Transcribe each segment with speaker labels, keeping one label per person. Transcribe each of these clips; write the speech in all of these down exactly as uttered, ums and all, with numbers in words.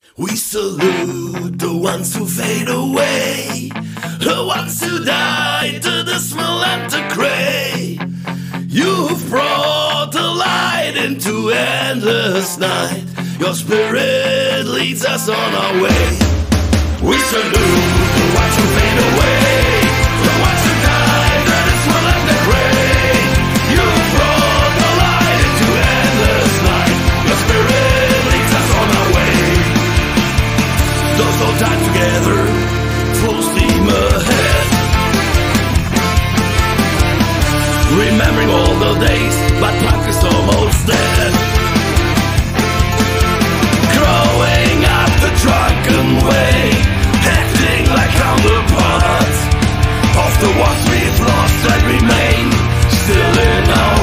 Speaker 1: We salute the ones who fade away, the ones who died to the smell and the grey. You've brought the light into endless night. Your spirit leads us on our way. We salute the ones who fade away, the ones who died to the smell and the grey. You've brought the light into endless night. Your spirit leads us on our way. Those all died together, full steam ahead, remembering all the days, but punk is almost dead. Growing up the drunken way, acting like counterparts of the ones we've lost and remain still in our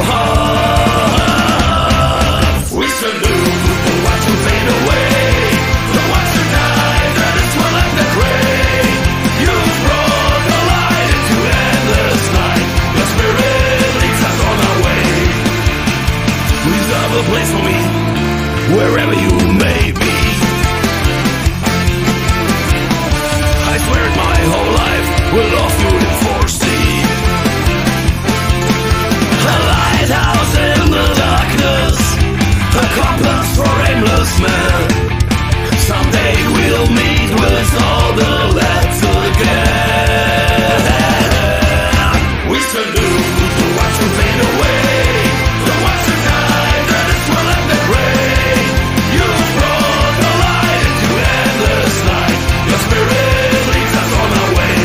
Speaker 1: hearts. We salute the ones who fade away, the ones who died that is well and the grey. You've brought the light into endless night. Your spirit leads us on our way. Reserve a place for me wherever you may be. I swear it my whole life will love you in foresee. A lighthouse in the darkness, a compass for aimless men. Someday we'll meet with all the lads again. We salute the ones who fade away, the ones who died that is well and the grey. You've brought the light into endless night. Your spirit leads us on our way.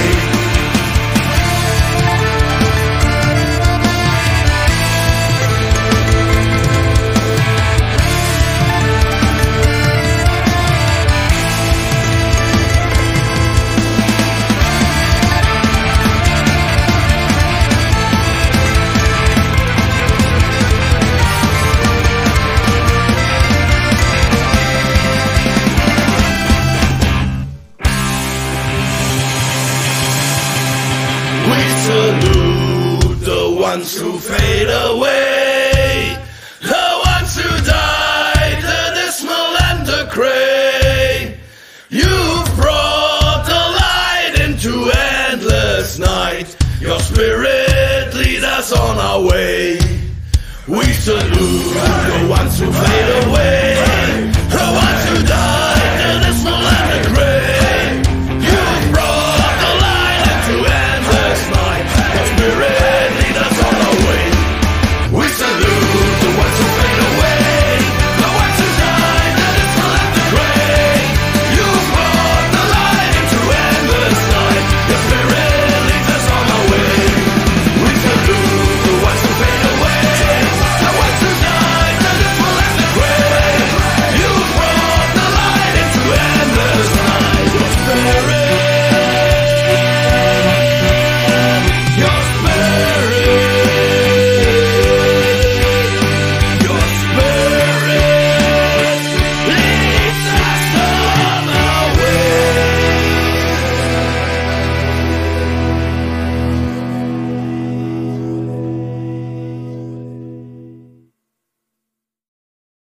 Speaker 1: We salute the ones who fade away, the ones who died, the dismal and the grey. You've brought the light into endless night. Your spirit leads us on our way. We salute the ones who fade away,